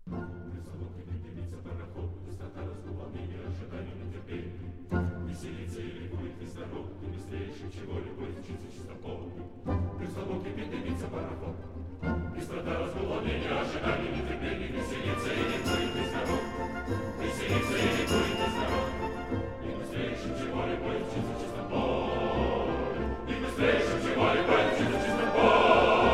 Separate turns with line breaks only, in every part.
Призовут и дымится пароход, быстрота разгула, ныне ожидание нетерпения. Веселится и ликует весь народ, и быстрее чего любой мчится чистополный. Призовут и дымится пароход, быстрота разгула, ныне ожидание нетерпения. Веселится и ликует весь народ, веселится и ликует весь народ, и быстрее чего любой мчится чистополный. И быстрее чего любой мчится чистополный.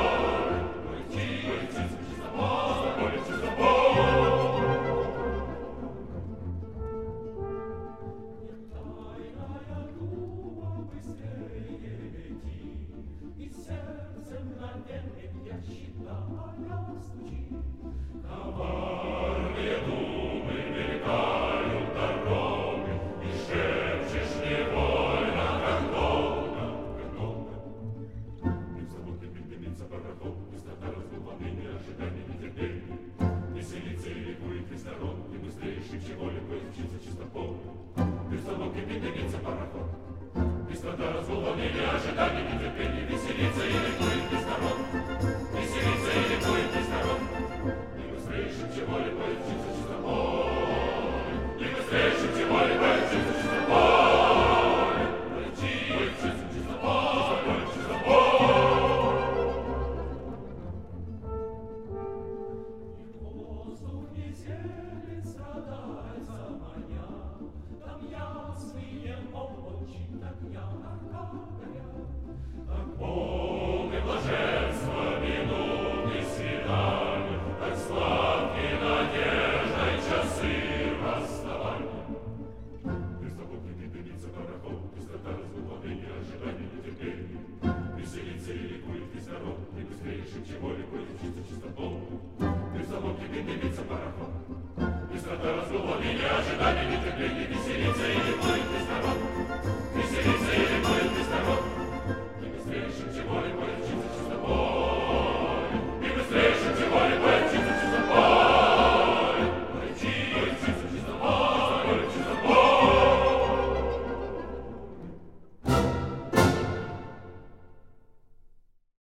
Коварные думы мелькают дороги, и шепчешь невольно, как долго, как долго. Призовут и дымится пароход, быстрота разгула, ныне ожидание нетерпения. Веселится и ликует весь народ, и быстрее чего любой мчится чистополный. Призовут и дымится пароход, быстрота разгула, ныне ожидание нетерпения. Веселится и ликует весь народ, веселится и ликует весь народ, и быстрее чего любой мчится чистополный. И быстрее чего любой мчится чистополный. Мчится чистополный, чистополный. И воздух не зелен страдает за маня, там ясные облачи, так ярко горят, так полны блаженства минуты свидания, так сладкие надеждой часы расставания. Призовут и дымится пароход, быстрота разгула, ныне ожидание нетерпения. Веселится и ликует весь народ, и быстрее чего любой мчится чистополный. Призовут и дымится пароход, быстрота разгула, ныне ожидание нетерпения.